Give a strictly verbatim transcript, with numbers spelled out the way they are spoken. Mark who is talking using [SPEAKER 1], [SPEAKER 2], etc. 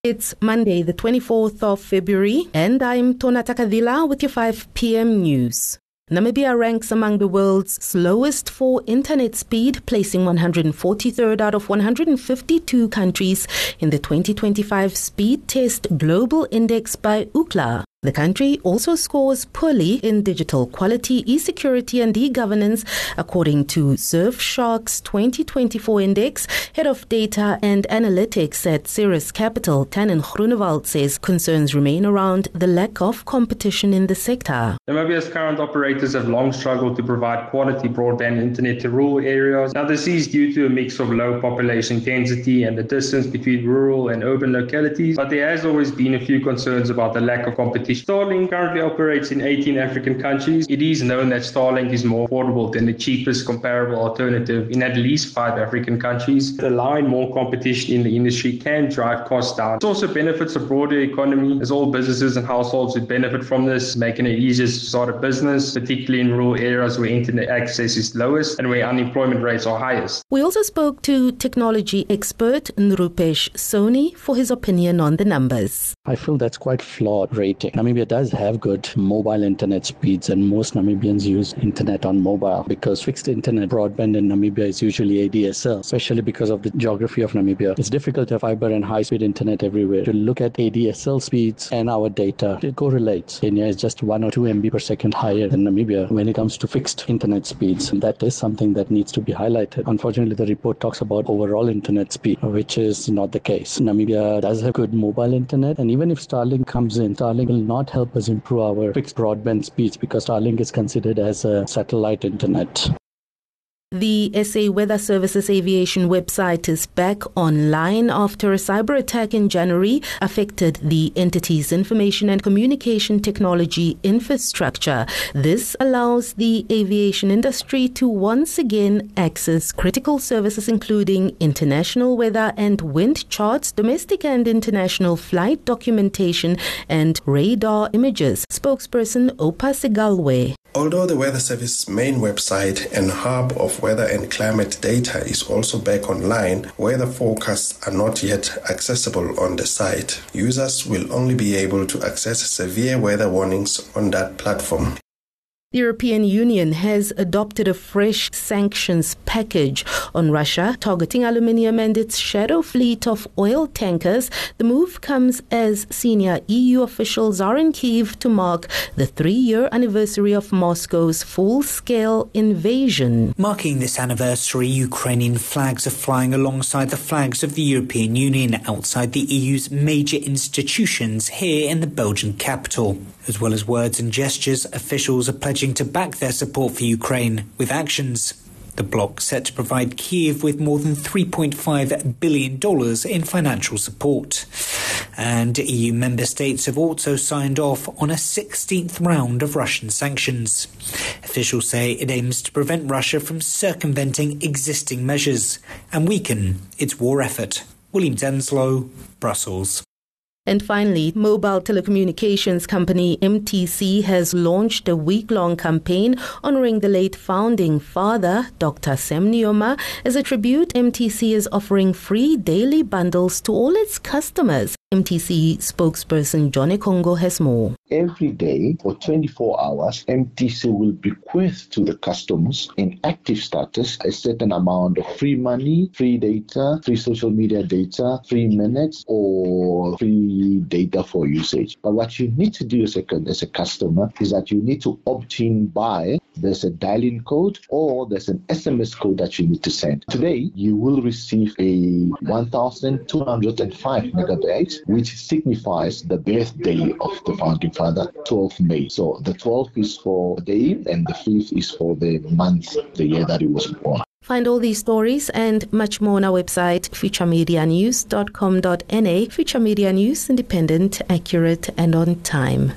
[SPEAKER 1] It's Monday, the twenty-fourth of February, and I'm Tona Takadila with your five p.m. news. Namibia ranks among the world's slowest for internet speed, placing one hundred forty-third out of one hundred fifty-two countries in the twenty twenty-five Speed Test Global Index by Ookla. The country also scores poorly in digital quality, e-security and e-governance, according to Surfshark's twenty twenty-four index. Head of Data and Analytics at Ceres Capital, Tannen Groenewald, says concerns remain around the lack of competition in the sector.
[SPEAKER 2] Namibia's current operators have long struggled to provide quality broadband internet to rural areas. Now, this is due to a mix of low population density and the distance between rural and urban localities, but there has always been a few concerns about the lack of competition. Starlink currently operates in eighteen African countries. It is known that Starlink is more affordable than the cheapest comparable alternative in at least five African countries. Allowing more competition in the industry can drive costs down. It also benefits the broader economy, as all businesses and households would benefit from this, making it easier to start a business, particularly in rural areas where internet access is lowest and where unemployment rates are highest.
[SPEAKER 1] We also spoke to technology expert Nrupesh Soni for his opinion on the numbers.
[SPEAKER 3] I feel that's quite flawed rating. Namibia does have good mobile internet speeds, and most Namibians use internet on mobile because fixed internet broadband in Namibia is usually A D S L, especially because of the geography of Namibia. It's difficult to have fiber and high-speed internet everywhere. To look at A D S L speeds and our data, it correlates. Kenya is just one or two M B per second higher than Namibia when it comes to fixed internet speeds. And that is something that needs to be highlighted. Unfortunately, the report talks about overall internet speed, which is not the case. Namibia does have good mobile internet, and even if Starlink comes in, Starlink will not help us improve our fixed broadband speeds because Starlink is considered as a satellite internet.
[SPEAKER 1] The S A Weather Services aviation website is back online after a cyber attack in January affected the entity's information and communication technology infrastructure. This allows the aviation industry to once again access critical services including international weather and wind charts, domestic and international flight documentation, and radar images. Spokesperson Opa Segalwe.
[SPEAKER 4] Although the Weather Service main website and hub of weather and climate data is also back online, weather forecasts are not yet accessible on the site. Users will only be able to access severe weather warnings on that platform.
[SPEAKER 1] The European Union has adopted a fresh sanctions package on Russia, targeting aluminium and its shadow fleet of oil tankers. The move comes as senior E U officials are in Kyiv to mark the three-year anniversary of Moscow's full-scale invasion.
[SPEAKER 5] Marking this anniversary, Ukrainian flags are flying alongside the flags of the European Union outside the E U's major institutions here in the Belgian capital. As well as words and gestures, officials are pledging to back their support for Ukraine with actions. The bloc set to provide Kyiv with more than three point five billion dollars in financial support. And E U member states have also signed off on a sixteenth round of Russian sanctions. Officials say it aims to prevent Russia from circumventing existing measures and weaken its war effort. William Denslow, Brussels.
[SPEAKER 1] And finally, mobile telecommunications company M T C has launched a week-long campaign honoring the late founding father, Doctor Sam Nujoma. As a tribute, M T C is offering free daily bundles to all its customers. M T C spokesperson Johnny Congo has more.
[SPEAKER 6] Every day for twenty-four hours, M T C will bequeath to the customers in active status a certain amount of free money, free data, free social media data, free minutes, or free data for usage. But what you need to do as a, as a customer is that you need to opt in by there's a dial-in code or there's an S M S code that you need to send. Today, you will receive a one thousand two hundred five megabytes, which signifies the birthday of the founding father, twelfth of May. So the twelfth is for the day and the fifth is for the month, the year that he was born.
[SPEAKER 1] Find all these stories and much more on our website, future media news dot com dot n a. Future Media News, independent, accurate, and on time.